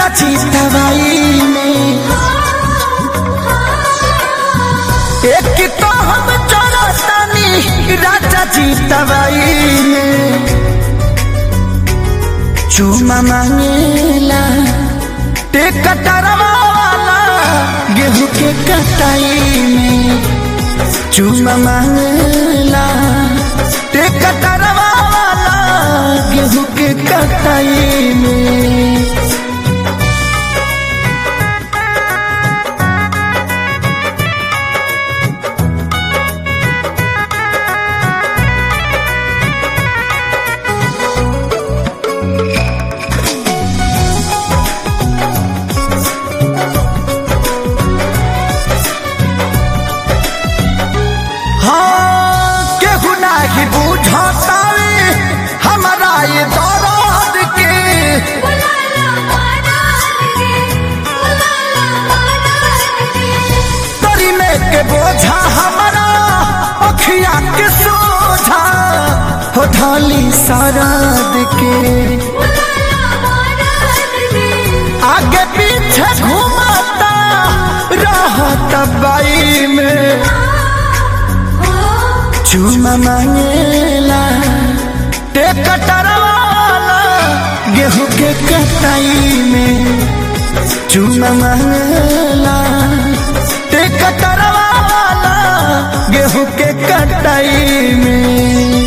राजा जी दवाई में। एक तो हम चलतानी राजा जी दवाई में। चूमा मांगेला टेकटरवा वाला गेहूं के कटाई में। चूमा मांगेला टेकटरवा वाला गेहूं के कटाई में। हमारा ये दौरान के तरी में के बोझा हमारा अखिया के सोझा हो ढाली साराद के। आगे पीछे घुमाता रहता बाई में। चूमा मांगेला टेकटरवा वाला गेहूं के कटाई में। चूमा मांगेला टेकटरवा वाला गेहूं के कटाई में।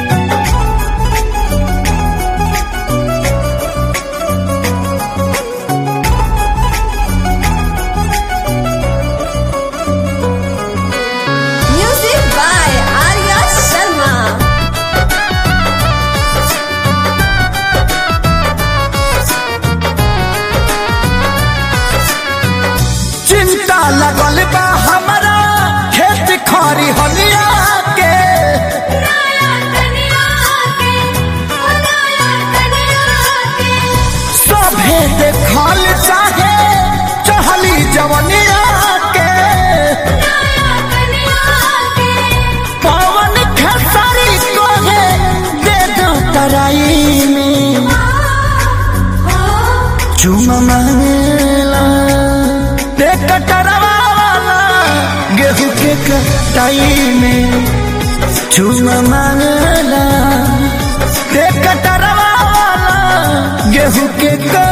लगल बा हमारा खेत खरी हलिया के। सभे देखल चाहे चहली जवनिया के। पवन खेसारी को है दे दो तराई में। चूमा मांगेला टेकटरवा वाला गेहूं के कटाई में। चूमा मांगेला टेकटरवा वाला गेहूं के